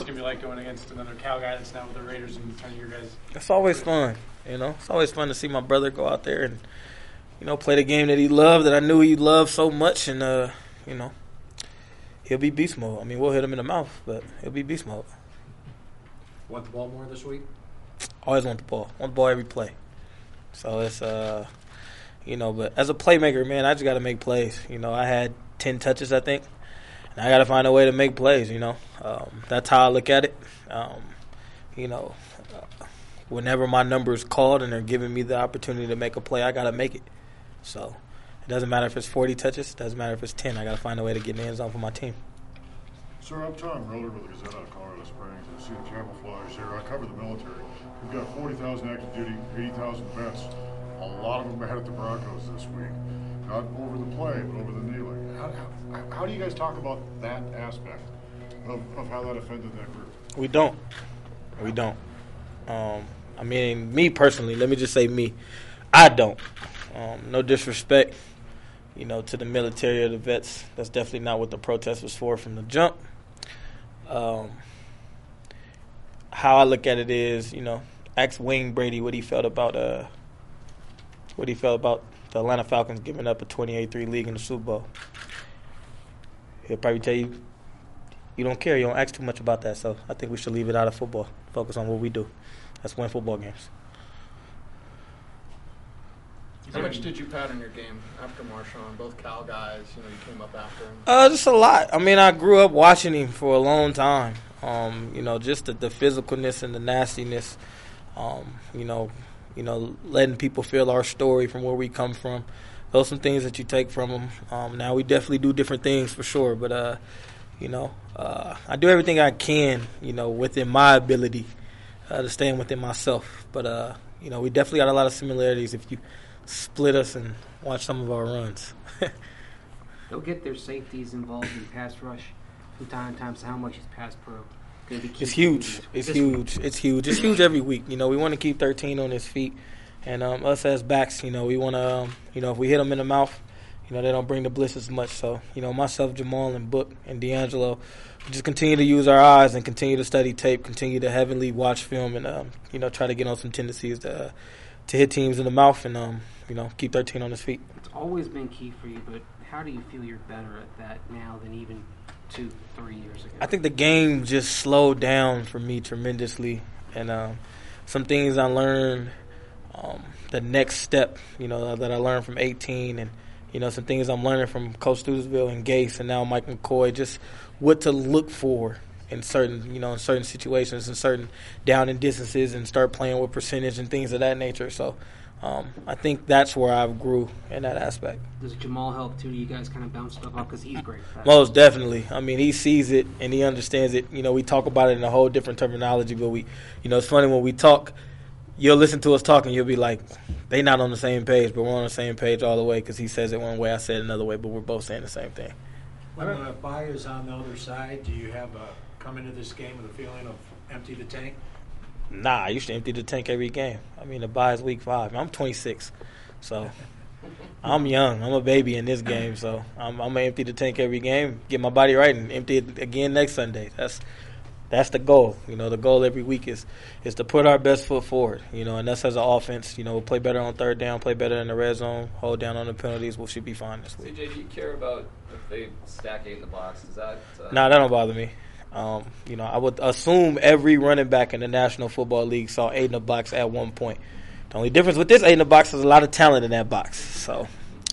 going to be like going against another Cal guy that's now with the Raiders and kind of your guys? It's always fun, It's always fun to see my brother go out there and, play the game that he loved, that I knew he loved so much. And, he'll be beast mode. I mean, we'll hit him in the mouth, but he'll be beast mode. Want the ball more this week? Always want the ball. Want the ball every play. So it's, but as a playmaker, man, I just got to make plays. I had 10 touches, I think. And I got to find a way to make plays, That's how I look at it. Whenever my number is called and they're giving me the opportunity to make a play, I got to make it. So it doesn't matter if it's 40 touches. It doesn't matter if it's 10. I got to find a way to get in the end zone for my team. Sir, I'm Tom Miller with the Gazette out of Colorado Springs. I see the camouflage here. I cover the military. We've got 40,000 active duty, 80,000 vets. A lot of them had at the Broncos this week. Not over the play, but over the kneeling. How do you guys talk about that aspect of how that offended that group? We don't. Me personally, let me just say me. I don't. No disrespect, to the military or the vets. That's definitely not what the protest was for from the jump. How I look at it is, ask Wayne Brady what he felt about the Atlanta Falcons giving up a 28-3 lead in the Super Bowl. He'll probably tell you, you don't care. You don't ask too much about that. So I think we should leave it out of football. Focus on what we do. That's win football games. How much did you pat in your game after Marshawn? Both Cal guys, you came up after him. Just a lot. I mean, I grew up watching him for a long time. Just the physicalness and the nastiness. Letting people feel our story from where we come from. Those are some things that you take from him. Now we definitely do different things for sure, but I do everything I can, within my ability to stand within myself. But we definitely got a lot of similarities if you split us and watch some of our runs. They'll get their safeties involved in pass rush from time to time. So how much is pass pro? It's huge. It's huge. It's huge every week. We want to keep 13 on his feet. And us as backs, we want to, if we hit them in the mouth, they don't bring the blitz as much. So, myself, Jamal, and Book, and D'Angelo, we just continue to use our eyes and continue to study tape, continue to heavily watch film, and, try to get on some tendencies to hit teams in the mouth and, keep 13 on his feet. It's always been key for you, but how do you feel you're better at that now than even 2-3 years ago? I think the game just slowed down for me tremendously, and some things I learned, the next step, that I learned from 18, and some things I'm learning from Coach Studesville and Gase, and now Mike McCoy, just what to look for in certain situations and certain down and distances, and start playing with percentage and things of that nature. So I think that's where I've grew in that aspect. Does Jamal help too? Do you guys kind of bounce stuff off because he's great? Most definitely. I mean, he sees it and he understands it. We talk about it in a whole different terminology, but it's funny when we talk. You'll listen to us talking, you'll be like, they not on the same page, but we're on the same page all the way because he says it one way, I say it another way, but we're both saying the same thing. When the bye is on the other side, do you have come into this game with a feeling of empty the tank? Nah, I used to empty the tank every game. I mean, the bye is week 5. I'm 26, so I'm young. I'm a baby in this game, so I'm going to empty the tank every game, get my body right, and empty it again next Sunday. That's the goal. The goal every week is to put our best foot forward, and us as an offense, we'll play better on third down, play better in the red zone, hold down on the penalties. We should be fine this week. CJ, do you care about if they stack 8 in the box? Does that Nah, that don't bother me. I would assume every running back in the National Football League saw 8 in the box at one point. The only difference with this 8 in the box is a lot of talent in that box. So,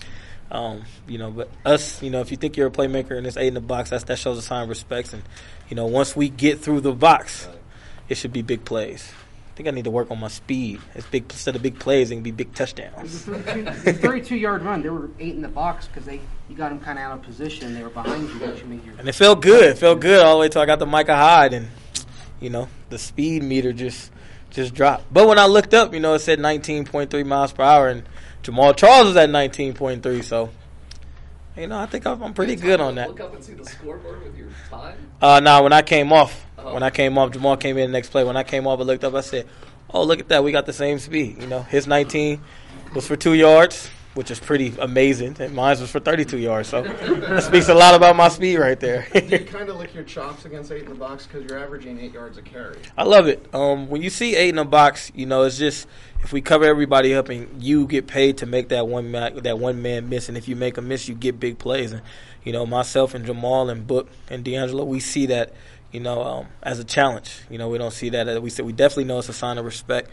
but us, if you think you're a playmaker and it's 8 in the box, that shows a sign of respect. And, once we get through the box, it should be big plays. I think I need to work on my speed. Instead of big plays, it can be big touchdowns. The 32-yard run, there were 8 in the box because you got them kind of out of position. They were behind you. And it felt good. It felt good all the way till I got to Micah Hyde, and the speed meter just dropped. But when I looked up, it said 19.3 miles per hour, and Jamal Charles was at 19.3. So, I think I'm pretty good on that. Look up and see the scoreboard with your time. When I came off. When I came off, Jamal came in the next play. When I came off, I looked up. I said, "Oh, look at that! We got the same speed." His 19 was for 2 yards. which is pretty amazing. And mine was for 32 yards, so that speaks a lot about my speed right there. Do you kind of lick your chops against 8 in the box because you're averaging 8 yards a carry? I love it. When you see 8 in the box, it's just if we cover everybody up and you get paid to make that one man miss, and if you make a miss, you get big plays. And myself and Jamal and Book and D'Angelo, we see that as a challenge. We don't see that. We definitely know it's a sign of respect.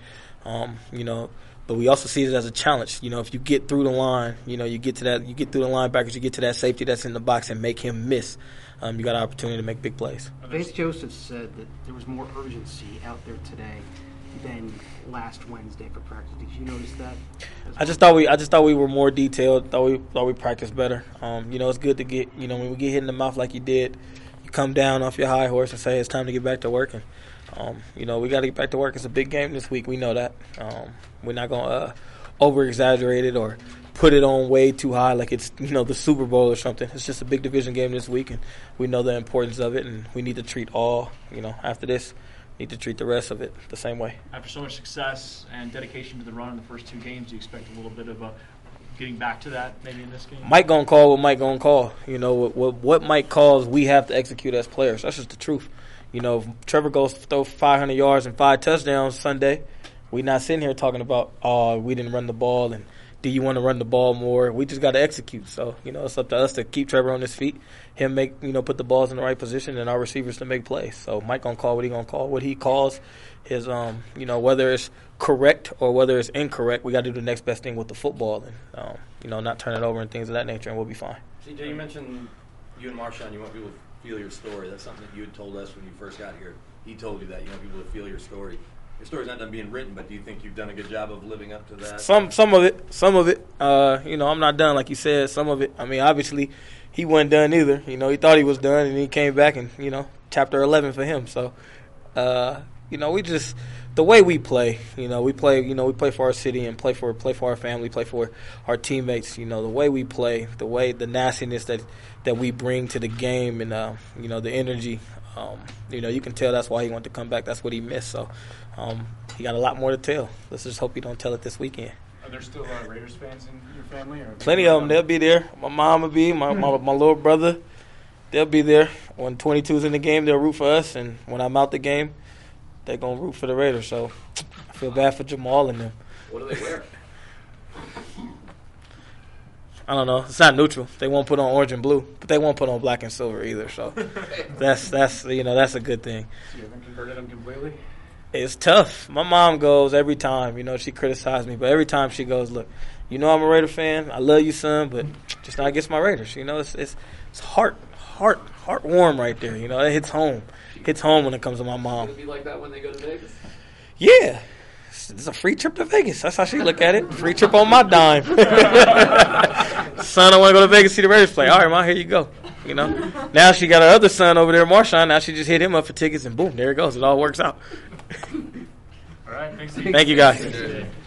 But we also see it as a challenge. If you get through the line, you get through the linebackers, you get to that safety that's in the box and make him miss. You got an opportunity to make big plays. Vance Joseph said that there was more urgency out there today than last Wednesday for practice. Did you notice that? I just thought we were more detailed. Thought we practiced better. It's good to get when we get hit in the mouth like you did, you come down off your high horse and say it's time to get back to work. And we got to get back to work. It's a big game this week. We know that. We're not gonna over exaggerate it or put it on way too high like it's the Super Bowl or something. It's just a big division game this week, and we know the importance of it. And we need to treat after this. Need to treat the rest of it the same way. After so much success and dedication to the run in the first 2 games, do you expect a little bit of getting back to that maybe in this game? Mike gonna call what Mike gonna call. What Mike calls, we have to execute as players. That's just the truth. If Trevor goes throw 500 yards and 5 touchdowns Sunday, we're not sitting here talking about, we didn't run the ball and do you want to run the ball more? We just got to execute. So, it's up to us to keep Trevor on his feet, him put the balls in the right position, and our receivers to make plays. So Mike going to call what he going to call. What he calls is, whether it's correct or whether it's incorrect, we got to do the next best thing with the football and, not turn it over and things of that nature, and we'll be fine. CJ, you mentioned you and Marshawn, you want people to feel your story. That's something that you had told us when you first got here. He told you that you want people to feel your story. Your story's not done being written, but do you think you've done a good job of living up to that? Some of it. I'm not done like you said. Some of it. I mean, obviously, he wasn't done either. He thought he was done, and he came back and chapter 11 for him. So, we just the way we play. We play for our city and play for our family, play for our teammates. The way we play, the nastiness that we bring to the game, and the energy. You can tell that's why he wanted to come back. That's what he missed. So, he got a lot more to tell. Let's just hope he don't tell it this weekend. Are there still Raiders fans in your family? Or Plenty of them. They'll be there. My mom will be. My little brother. They'll be there. When 22's in the game, they'll root for us. And when I'm out the game, they're going to root for the Raiders. So I feel bad for Jamal and them. What do they wear? I don't know. It's not neutral. They won't put on orange and blue, but they won't put on black and silver either. So that's a good thing. So you haven't converted them completely? It's tough. My mom goes every time. She criticized me, but every time she goes, look, I'm a Raider fan. I love you, son, but just not against my Raiders. It's heartwarm right there. It hits home. Hits home when it comes to my mom. It'll be like that when they go to Vegas. Yeah. It's a free trip to Vegas. That's how she look at it. Free trip on my dime. Son, I want to go to Vegas, see the Raiders play. All right, Mom, here you go. Now she got her other son over there, Marshawn. Now she just hit him up for tickets, and boom, there it goes. It all works out. All right, thanks. Thank you, guys.